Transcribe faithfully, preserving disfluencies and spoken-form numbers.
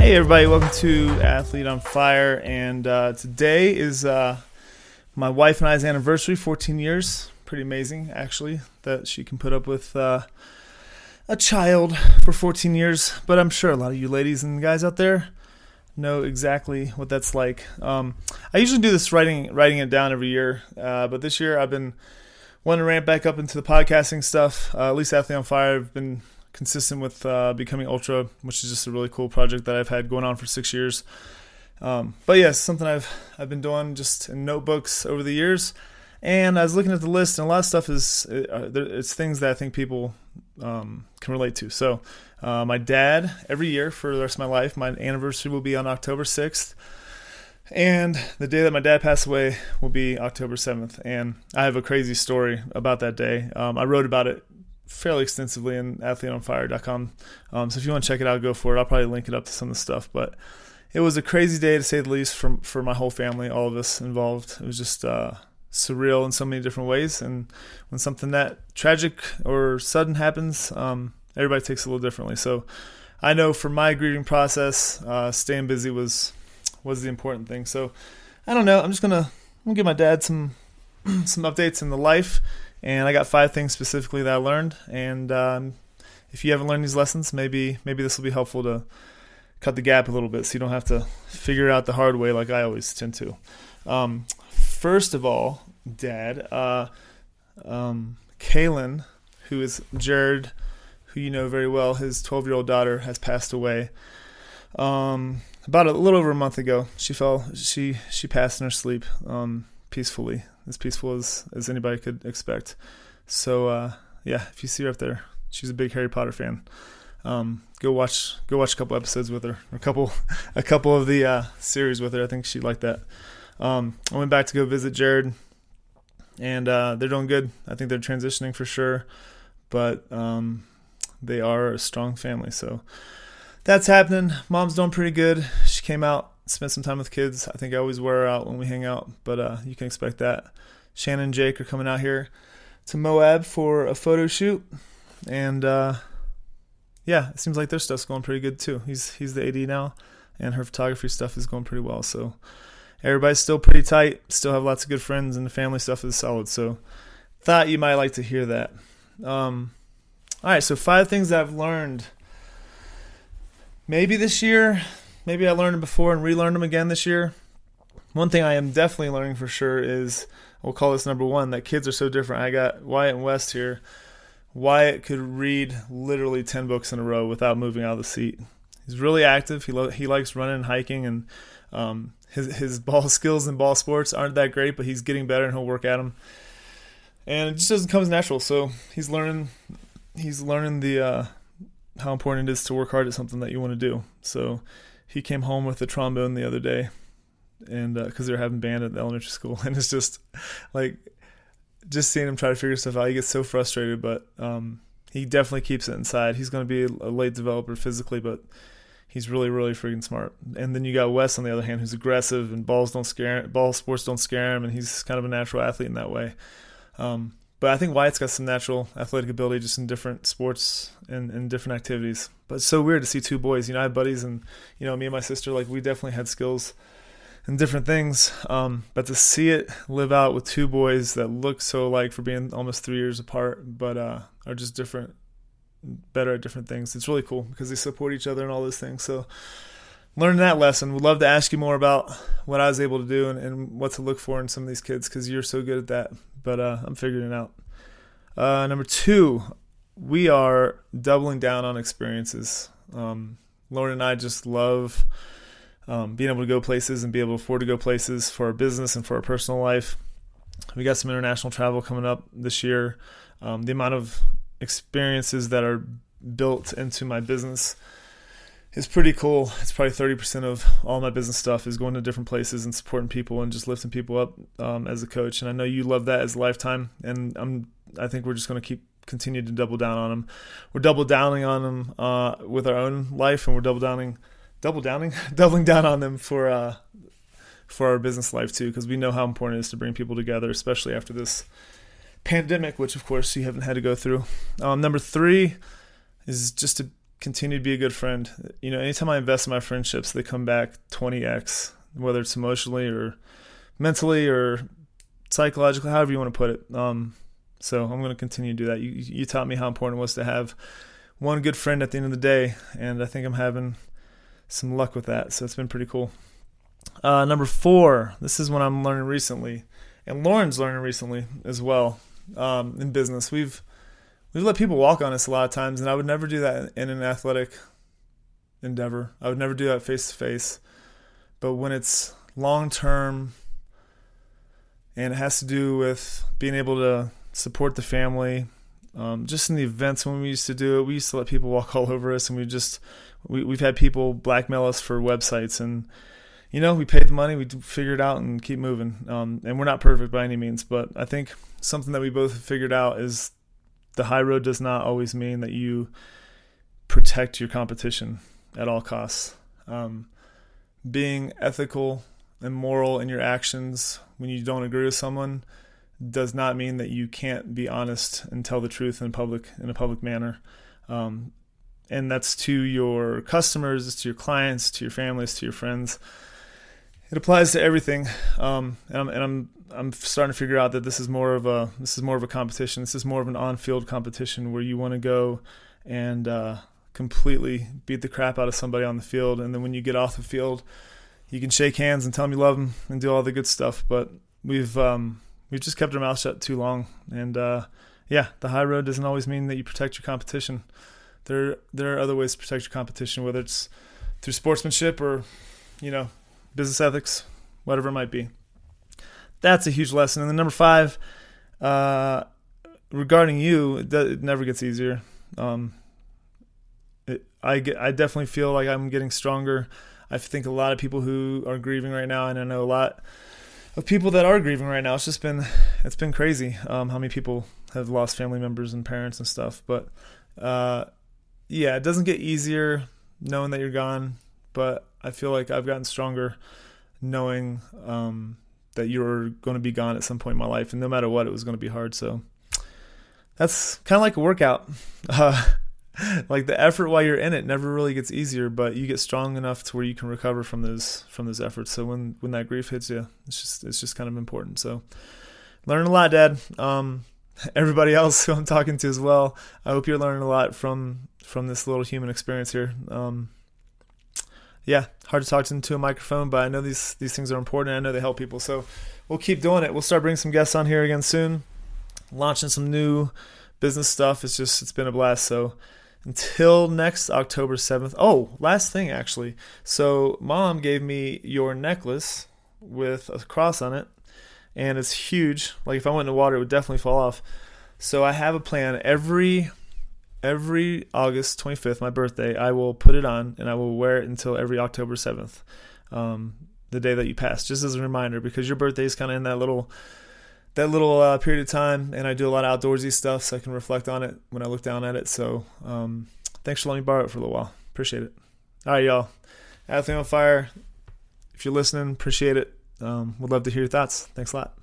Hey everybody, welcome to Athlete on Fire, and uh, today is uh, my wife and I's anniversary, fourteen years. Pretty amazing, actually, that she can put up with uh, a child for fourteen years, but I'm sure a lot of you ladies and guys out there know exactly what that's like. Um, I usually do this writing writing it down every year, uh, but this year I've been wanting to ramp back up into the podcasting stuff. Uh, at least Athlete on Fire, I've been consistent with uh, becoming Ultra, which is just a really cool project that I've had going on for six years. Um, but yes, something I've I've been doing just in notebooks over the years. And I was looking at the list, and a lot of stuff is uh, it's things that I think people um, can relate to. So uh, my dad, every year for the rest of my life, my anniversary will be on October sixth. And the day that my dad passed away will be October seventh. And I have a crazy story about that day. Um, I wrote about it fairly extensively in athlete on fire dot com. Um, so if you want to check it out, go for it. I'll probably link it up to some of the stuff. But it was a crazy day, to say the least, for, for my whole family, all of us involved. It was just uh, surreal in so many different ways. And when something that tragic or sudden happens, um, everybody takes it a little differently. So I know for my grieving process, uh, staying busy was was the important thing. So I don't know. I'm just gonna, I'm gonna give my dad some some updates in the life. And I got five things specifically that I learned. And um, if you haven't learned these lessons, maybe maybe this will be helpful to cut the gap a little bit so you don't have to figure it out the hard way like I always tend to. Um, first of all, Dad, uh, um, Kaylin, who is Jared, who you know very well, his twelve-year-old daughter has passed away. Um, about a little over a month ago, she fell. She she passed in her sleep um, peacefully. As peaceful as, as anybody could expect. So, uh, yeah, if you see her up there, she's a big Harry Potter fan. Um, go watch go watch a couple episodes with her, or a couple a couple of the uh, series with her. I think she'd like that. Um, I went back to go visit Jared, and uh, they're doing good. I think they're transitioning for sure, but um, they are a strong family. So that's happening. Mom's doing pretty good. She came out, spent some time with kids. I think I always wear her out when we hang out, but uh, you can expect that. Shannon and Jake are coming out here to Moab for a photo shoot, and uh, yeah, it seems like their stuff's going pretty good too. He's he's the A D now, and her photography stuff is going pretty well. So everybody's still pretty tight. Still have lots of good friends, and the family stuff is solid. So thought you might like to hear that. Um, all right, so five things I've learned. Maybe this year. Maybe I learned them before and relearned them again this year. One thing I am definitely learning for sure is, we'll call this number one, that kids are so different. I got Wyatt and West here. Wyatt could read literally ten books in a row without moving out of the seat. He's really active. He lo- he likes running and hiking, and um, his his ball skills and ball sports aren't that great, but he's getting better and he'll work at them. And it just doesn't come as natural. So he's learning he's learning the uh, how important it is to work hard at something that you want to do. So he came home with a trombone the other day, and because uh, they were having band at the elementary school, and it's just like just seeing him try to figure stuff out. He gets so frustrated, but um, he definitely keeps it inside. He's going to be a late developer physically, but he's really, really freaking smart. And then you got Wes on the other hand, who's aggressive, and balls don't scare him, ball sports don't scare him, and he's kind of a natural athlete in that way. Um, but I think Wyatt's got some natural athletic ability just in different sports and, and different activities. But it's so weird to see two boys. You know, I have buddies, and, you know, me and my sister, like, we definitely had skills in different things. Um, but to see it live out with two boys that look so alike for being almost three years apart, but uh, are just different, better at different things, it's really cool because they support each other and all those things. So learning that lesson. Would love to ask you more about what I was able to do and, and what to look for in some of these kids, because you're so good at that. But uh, I'm figuring it out. Uh, number two, we are doubling down on experiences. Um, Lauren and I just love um, being able to go places and be able to afford to go places for our business and for our personal life. We got some international travel coming up this year. Um, the amount of experiences that are built into my business is pretty cool. It's probably thirty percent of all my business stuff is going to different places and supporting people and just lifting people up um, as a coach. And I know you love that as a lifetime. And I'm, I think we're just going to keep continue to double down on them. We're double downing on them uh, with our own life, and we're double downing, double downing, doubling down on them for uh, for our business life too, because we know how important it is to bring people together, especially after this pandemic, which of course you haven't had to go through. Um, number three is just to continue to be a good friend. You know, anytime I invest in my friendships, they come back twenty x, whether it's emotionally or mentally or psychologically, however you want to put it. Um, so I'm going to continue to do that. You, you taught me how important it was to have one good friend at the end of the day, and I think I'm having some luck with that. So it's been pretty cool. Uh, number four, this is what I'm learning recently, and Lauren's learning recently as well. Um, in business, we've we've let people walk on us a lot of times, and I would never do that in an athletic endeavor. I would never do that face to face. But when it's long term, and it has to do with being able to support the family. Um, just in the events when we used to do it, we used to let people walk all over us, and we just we, we've had people blackmail us for websites, and you know, we paid the money, we figure it out and keep moving. Um, and we're not perfect by any means, but I think something that we both have figured out is the high road does not always mean that you protect your competition at all costs. Um, being ethical and moral in your actions when you don't agree with someone does not mean that you can't be honest and tell the truth in public in a public manner. Um, and that's to your customers, it's to your clients, to your families, to your friends. It applies to everything. Um, and I'm and I'm I'm starting to figure out that this is more of a this is more of a competition. This is more of an on-field competition where you want to go and uh, completely beat the crap out of somebody on the field, and then when you get off the field, you can shake hands and tell them you love them and do all the good stuff. But we've um, we've just kept our mouth shut too long, and uh, yeah, the high road doesn't always mean that you protect your competition. There there are other ways to protect your competition, whether it's through sportsmanship or, you know, business ethics, whatever it might be. That's a huge lesson. And then number five, uh, regarding you, it, it never gets easier. Um, it, I get, I definitely feel like I'm getting stronger. I think a lot of people who are grieving right now, and I know a lot of people that are grieving right now. It's just been, it's been crazy um, how many people have lost family members and parents and stuff. But uh, yeah, it doesn't get easier knowing that you're gone. But I feel like I've gotten stronger knowing um, that you're going to be gone at some point in my life. And no matter what, it was going to be hard. So that's kind of like a workout. Uh, like the effort while you're in it never really gets easier, but you get strong enough to where you can recover from those from those efforts. So when, when that grief hits you, it's just it's just kind of important. So learning a lot, Dad. Um, everybody else who I'm talking to as well, I hope you're learning a lot from from this little human experience here. Um, Yeah, hard to talk into a microphone, but I know these these things are important. I know they help people, so we'll keep doing it. We'll start bringing some guests on here again soon, launching some new business stuff. It's just it's been a blast. So until next October seventh. Oh, last thing actually. So Mom gave me your necklace with a cross on it, and it's huge. Like if I went in the water, it would definitely fall off. So I have a plan every. Every August twenty-fifth, my birthday, I will put it on and I will wear it until every October seventh, um, the day that you pass, just as a reminder, because your birthday is kind of in that little that little uh, period of time, and I do a lot of outdoorsy stuff, so I can reflect on it when I look down at it. So um, thanks for letting me borrow it for a little while. Appreciate it. All right, y'all. Athlete on Fire, if you're listening, appreciate it. Um, would love to hear your thoughts. Thanks a lot.